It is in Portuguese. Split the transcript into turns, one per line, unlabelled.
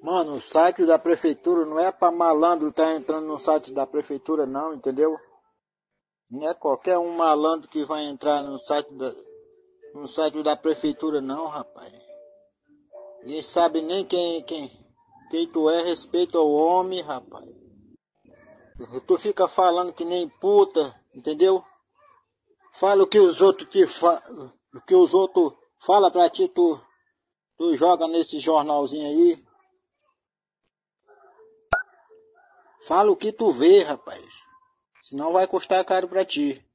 Mano, o site da prefeitura não é pra malandro tá entrando no site da prefeitura não, entendeu? Não é qualquer um malandro que vai entrar no site da prefeitura não, rapaz. Ninguém sabe nem quem tu é, respeito ao homem, rapaz. Tu fica falando que nem puta, entendeu? Fala o que os outros o que os outros fala pra ti, tu joga nesse jornalzinho aí. Fala o que tu vê, rapaz. Senão vai custar caro pra ti.